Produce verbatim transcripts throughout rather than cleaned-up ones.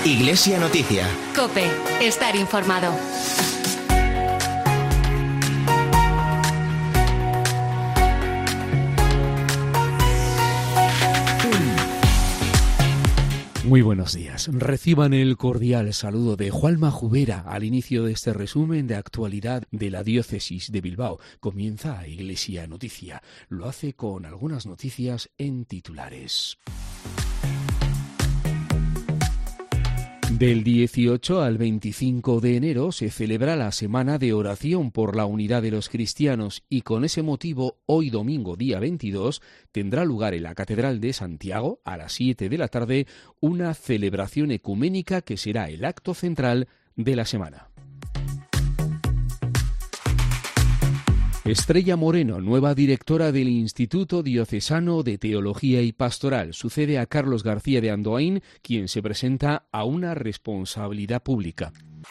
Iglesia Noticia. COPE. Estar informado. Muy buenos días. Reciban el cordial saludo de Juanma Jubera al inicio de este resumen de actualidad de la Diócesis de Bilbao. Comienza Iglesia Noticia. Lo hace con algunas noticias en titulares. Del dieciocho al veinticinco de enero se celebra la Semana de Oración por la Unidad de los Cristianos y con ese motivo, hoy domingo día veintidós, tendrá lugar en la Catedral de Santiago, a las siete de la tarde, una celebración ecuménica que será el acto central de la semana. Estrella Moreno, nueva directora del Instituto Diocesano de Teología y Pastoral, sucede a Carlos García de Andoain, quien se presenta a una responsabilidad pública.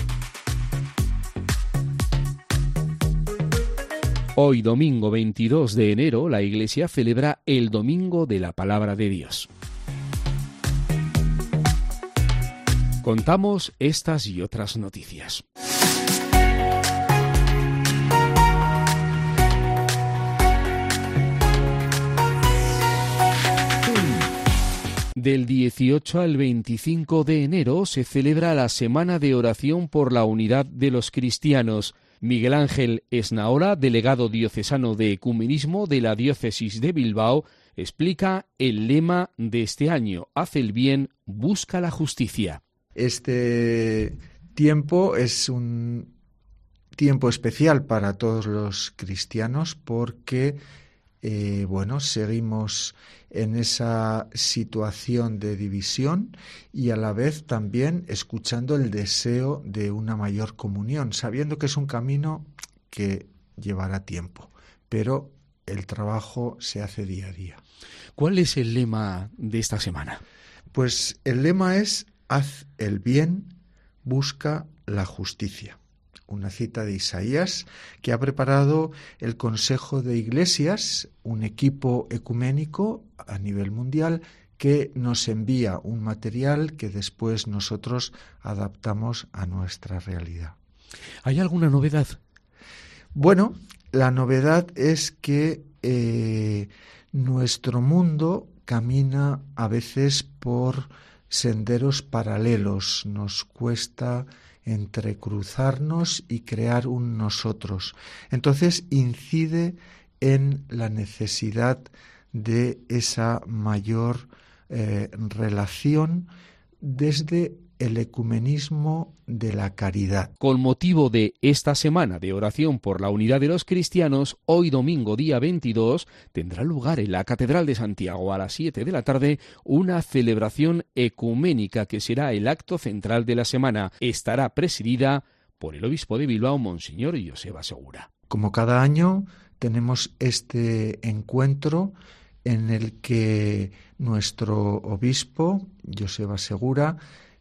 Hoy, domingo veintidós de enero, la Iglesia celebra el Domingo de la Palabra de Dios. Contamos estas y otras noticias. Del dieciocho al veinticinco de enero se celebra la Semana de Oración por la Unidad de los Cristianos. Miguel Ángel Esnaola, delegado diocesano de Ecumenismo de la Diócesis de Bilbao, explica el lema de este año: Haz el bien, busca la justicia. Este tiempo es un tiempo especial para todos los cristianos porque Eh, bueno, seguimos en esa situación de división y a la vez también escuchando el deseo de una mayor comunión, sabiendo que es un camino que llevará tiempo, pero el trabajo se hace día a día. ¿Cuál es el lema de esta semana? Pues el lema es: haz el bien, busca la justicia. Una cita de Isaías que ha preparado el Consejo de Iglesias, un equipo ecuménico a nivel mundial que nos envía un material que después nosotros adaptamos a nuestra realidad. ¿Hay alguna novedad? Bueno, la novedad es que eh, nuestro mundo camina a veces por senderos paralelos. Nos cuesta entrecruzarnos y crear un nosotros. Entonces incide en la necesidad de esa mayor eh, relación desde el ecumenismo de la caridad. Con motivo de esta semana de oración por la unidad de los cristianos, hoy domingo día veintidós tendrá lugar en la Catedral de Santiago a las siete de la tarde una celebración ecuménica que será el acto central de la semana. Estará presidida por el obispo de Bilbao, Monseñor Joseba Segura. Como cada año tenemos este encuentro en el que nuestro obispo, Joseba Segura,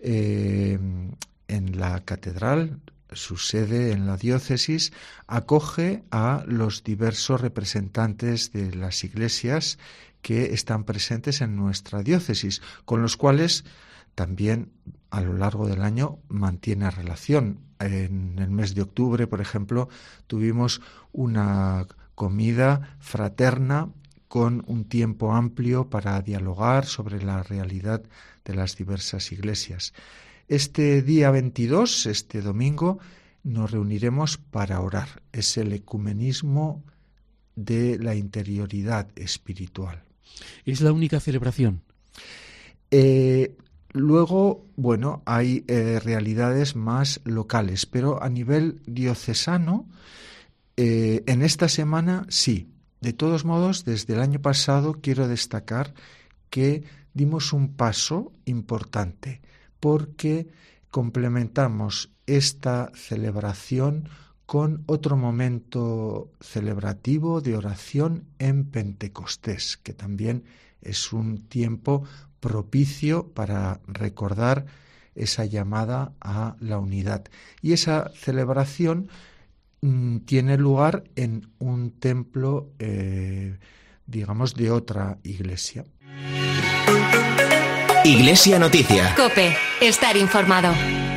Eh, en la catedral, su sede en la diócesis, acoge a los diversos representantes de las iglesias que están presentes en nuestra diócesis, con los cuales también a lo largo del año mantiene relación. En el mes de octubre, por ejemplo, tuvimos una comida fraterna con un tiempo amplio para dialogar sobre la realidad de las diversas iglesias. Este día veintidós, este domingo, nos reuniremos para orar. Es el ecumenismo de la interioridad espiritual. ¿Es la única celebración? Eh, luego, bueno, hay eh, realidades más locales, pero a nivel diocesano, eh, en esta semana sí. De todos modos, desde el año pasado quiero destacar que dimos un paso importante porque complementamos esta celebración con otro momento celebrativo de oración en Pentecostés, que también es un tiempo propicio para recordar esa llamada a la unidad. Y esa celebración mmm, tiene lugar en un templo, eh, digamos, de otra iglesia. Iglesia Noticia. COPE. Estar informado.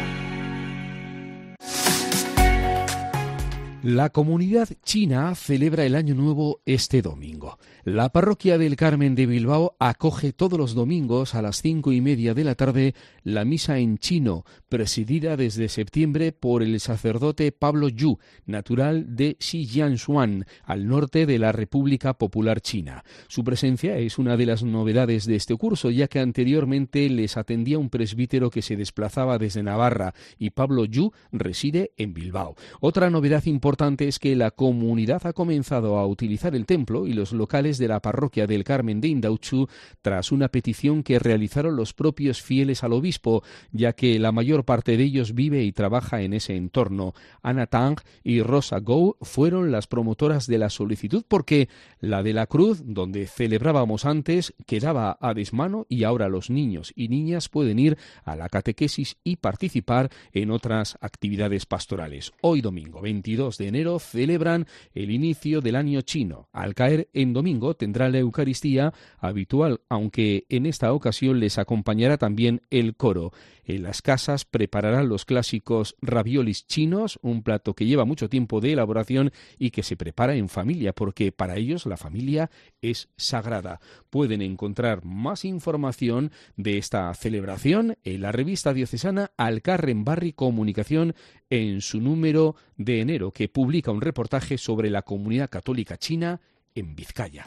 La comunidad china celebra el Año Nuevo este domingo. La parroquia del Carmen de Bilbao acoge todos los domingos a las cinco y media de la tarde la misa en chino, presidida desde septiembre por el sacerdote Pablo Yu, natural de Xijianshuan, al norte de la República Popular China. Su presencia es una de las novedades de este curso, ya que anteriormente les atendía un presbítero que se desplazaba desde Navarra y Pablo Yu reside en Bilbao. Otra novedad importante importante es que la comunidad ha comenzado a utilizar el templo y los locales de la parroquia del Carmen de Indautxu tras una petición que realizaron los propios fieles al obispo, ya que la mayor parte de ellos vive y trabaja en ese entorno. Ana Tang y Rosa Gou fueron las promotoras de la solicitud porque la de la Cruz, donde celebrábamos antes, quedaba a desmano y ahora los niños y niñas pueden ir a la catequesis y participar en otras actividades pastorales. Hoy domingo veintidós de enero celebran el inicio del año chino. Al caer en domingo tendrá la Eucaristía habitual, aunque en esta ocasión les acompañará también el coro. En las casas prepararán los clásicos raviolis chinos, un plato que lleva mucho tiempo de elaboración y que se prepara en familia, porque para ellos la familia es sagrada. Pueden encontrar más información de esta celebración en la revista diocesana Alcarren Barri Comunicación en su número de enero, que publica un reportaje sobre la comunidad católica china en Vizcaya.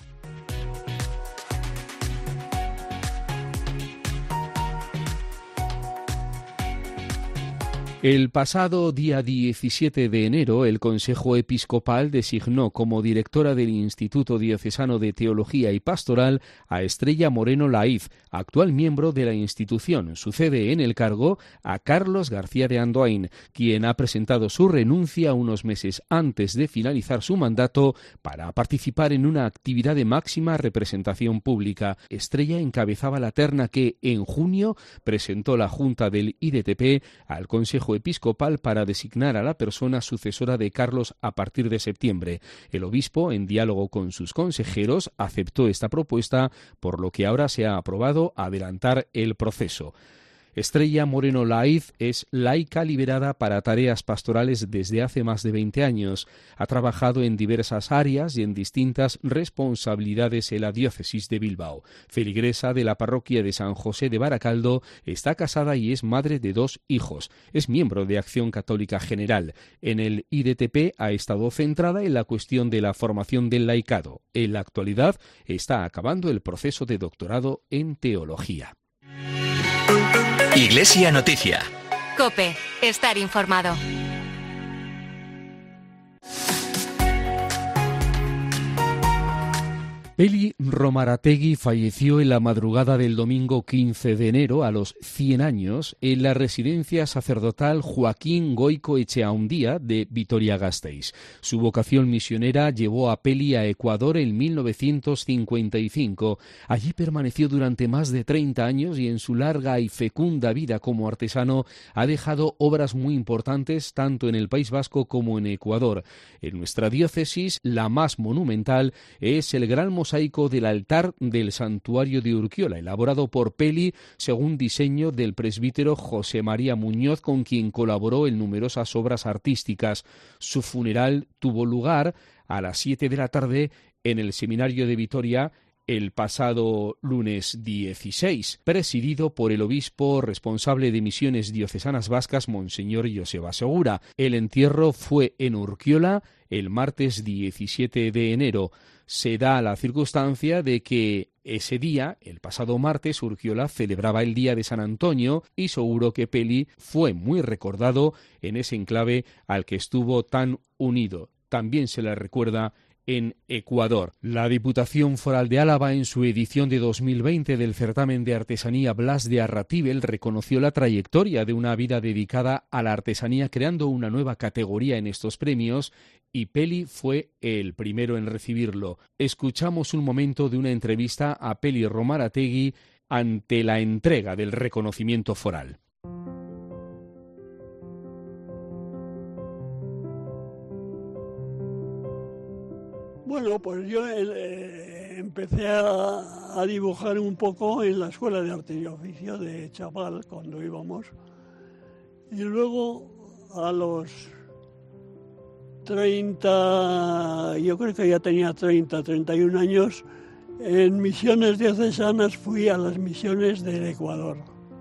El pasado día diecisiete de enero, el Consejo Episcopal designó como directora del Instituto Diocesano de Teología y Pastoral a Estrella Moreno Laiz, actual miembro de la institución. Sucede en el cargo a Carlos García de Andoain, quien ha presentado su renuncia unos meses antes de finalizar su mandato para participar en una actividad de máxima representación pública. Estrella encabezaba la terna que, en junio, presentó la Junta del I D T P al Consejo Episcopal para designar a la persona sucesora de Carlos a partir de septiembre. El obispo, en diálogo con sus consejeros, aceptó esta propuesta, por lo que ahora se ha aprobado adelantar el proceso. Estrella Moreno Laiz es laica liberada para tareas pastorales desde hace más de veinte años. Ha trabajado en diversas áreas y en distintas responsabilidades en la diócesis de Bilbao. Feligresa de la parroquia de San José de Baracaldo, está casada y es madre de dos hijos. Es miembro de Acción Católica General. En el I D T P ha estado centrada en la cuestión de la formación del laicado. En la actualidad está acabando el proceso de doctorado en teología. Iglesia Noticia. COPE. Estar informado. Peli Romarategui falleció en la madrugada del domingo quince de enero a los cien años en la residencia sacerdotal Joaquín Goico Echeaundía de Vitoria-Gasteiz. Su vocación misionera llevó a Peli a Ecuador en mil novecientos cincuenta y cinco. Allí permaneció durante más de treinta años y en su larga y fecunda vida como artesano ha dejado obras muy importantes tanto en el País Vasco como en Ecuador. En nuestra diócesis, la más monumental es el gran mosaico del altar del santuario de Urquiola, elaborado por Peli según diseño del presbítero José María Muñoz, con quien colaboró en numerosas obras artísticas. Su funeral tuvo lugar a las siete de la tarde en el seminario de Vitoria el pasado lunes dieciséis, presidido por el obispo responsable de misiones diocesanas vascas, Monseñor Joseba Segura. El entierro fue en Urquiola el martes diecisiete de enero. Se da la circunstancia de que ese día, el pasado martes, Urquiola celebraba el Día de San Antonio y seguro que Peli fue muy recordado en ese enclave al que estuvo tan unido. También se le recuerda en Ecuador. La Diputación Foral de Álava, en su edición de dos mil veinte del certamen de artesanía Blas de Arratibel, reconoció la trayectoria de una vida dedicada a la artesanía, creando una nueva categoría en estos premios, y Peli fue el primero en recibirlo. Escuchamos un momento de una entrevista a Peli Romarategui ante la entrega del reconocimiento foral. Bueno, pues yo eh, empecé a, a dibujar un poco en la Escuela de Arte y Oficio de chaval, cuando íbamos. Y luego, a los treinta, yo creo que ya tenía treinta, treinta y un años, en misiones diocesanas fui a las misiones del Ecuador.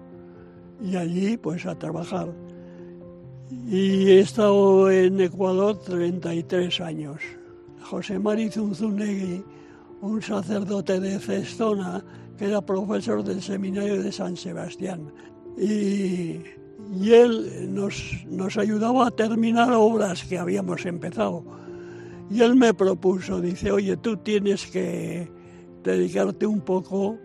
Y allí, pues, a trabajar. Y he estado en Ecuador treinta y tres años. José Mari Zunzunegui, un sacerdote de Cestona, que era profesor del seminario de San Sebastián. Y, y él nos, nos ayudaba a terminar obras que habíamos empezado. Y él me propuso, dice, oye, tú tienes que dedicarte un poco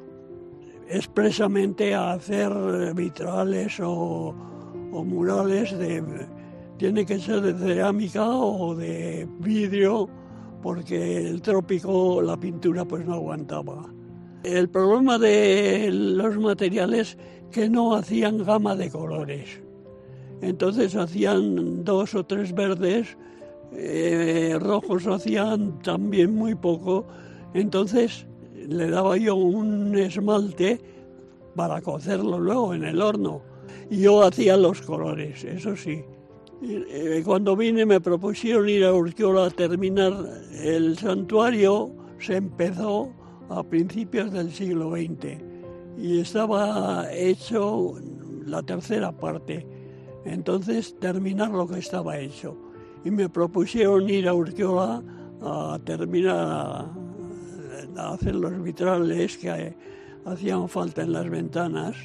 expresamente a hacer vitrales o, o murales, de, tiene que ser de cerámica o de vidrio, porque el trópico, la pintura, pues no aguantaba. El problema de los materiales que no hacían gama de colores. Entonces hacían dos o tres verdes, eh, rojos hacían también muy poco. Entonces le daba yo un esmalte para cocerlo luego en el horno. Y yo hacía los colores, eso sí. Y cuando vine me propusieron ir a Urquiola a terminar el santuario. Se empezó a principios del siglo veinte y estaba hecho la tercera parte. Entonces terminar lo que estaba hecho. Y me propusieron ir a Urquiola a terminar, a hacer los vitrales que hacían falta en las ventanas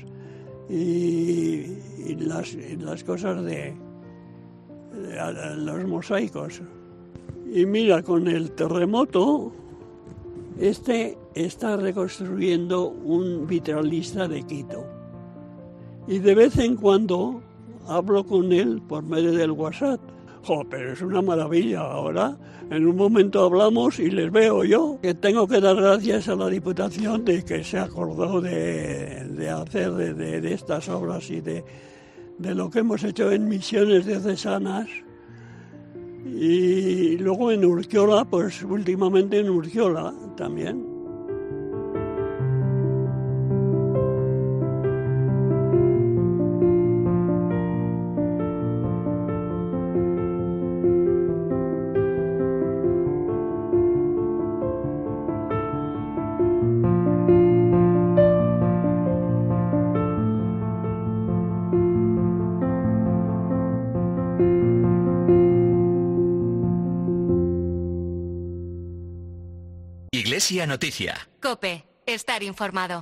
y, y, las, y las cosas de, de los mosaicos. Y mira, con el terremoto, este está reconstruyendo un vitralista de Quito. Y de vez en cuando hablo con él por medio del WhatsApp. Jo, pero es una maravilla ahora. En un momento hablamos y les veo yo. Que tengo que dar gracias a la Diputación de que se acordó de, de hacer de, de, de estas obras y de, de lo que hemos hecho en misiones diocesanas. Y luego en Urquiola, pues últimamente en Urquiola también. Iglesia Noticia. COPE. Estar informado.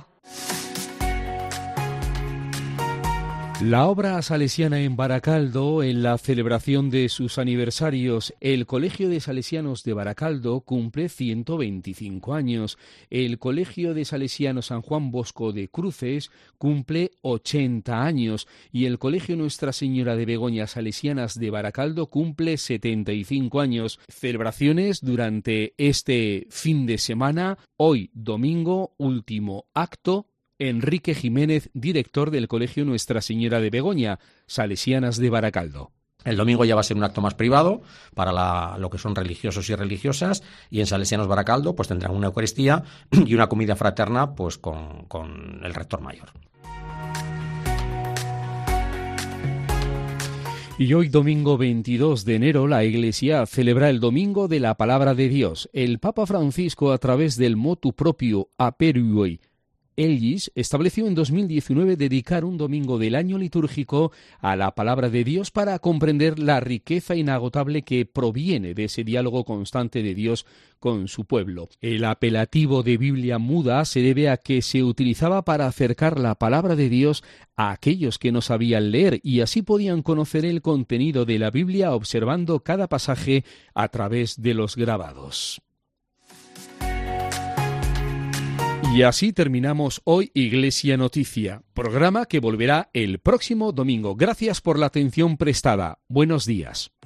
La obra salesiana en Baracaldo, en la celebración de sus aniversarios, el Colegio de Salesianos de Baracaldo cumple ciento veinticinco años, el Colegio de Salesianos San Juan Bosco de Cruces cumple ochenta años y el Colegio Nuestra Señora de Begoña Salesianas de Baracaldo cumple setenta y cinco años. Celebraciones durante este fin de semana, hoy domingo, último acto. Enrique Jiménez, director del Colegio Nuestra Señora de Begoña, Salesianas de Baracaldo. El domingo ya va a ser un acto más privado para la, lo que son religiosos y religiosas, y en Salesianos Baracaldo pues tendrán una Eucaristía y una comida fraterna pues con, con el rector mayor. Y hoy, domingo veintidós de enero, la Iglesia celebra el Domingo de la Palabra de Dios. El Papa Francisco, a través del motu propio Aperui Ellis, estableció en dos mil diecinueve dedicar un domingo del año litúrgico a la palabra de Dios para comprender la riqueza inagotable que proviene de ese diálogo constante de Dios con su pueblo. El apelativo de Biblia muda se debe a que se utilizaba para acercar la palabra de Dios a aquellos que no sabían leer y así podían conocer el contenido de la Biblia observando cada pasaje a través de los grabados. Y así terminamos hoy Iglesia Noticia, programa que volverá el próximo domingo. Gracias por la atención prestada. Buenos días.